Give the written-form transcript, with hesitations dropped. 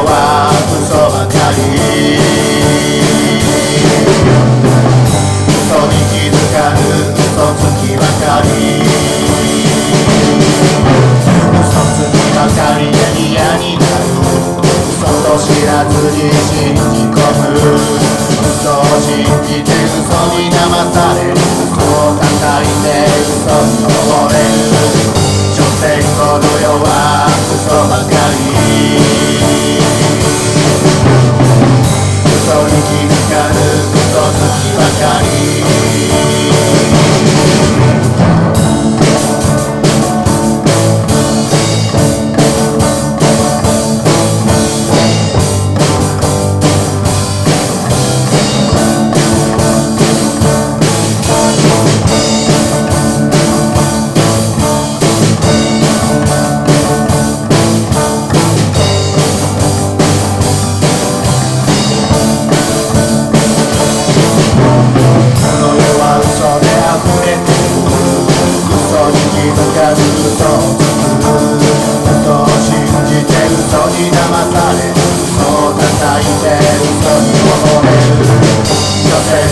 は嘘ばかり。嘘に気づかぬ嘘つきばかり。嘘つきばかりで嫌になる。嘘と知らずに信じ込む。嘘を信じて嘘に騙され、嘘を叩いて嘘に溺れる。所詮この世は嘘ばかり。嘘に気づかぬ嘘つきばかり。騙され嘘を叩いて嘘に溺れる。所詮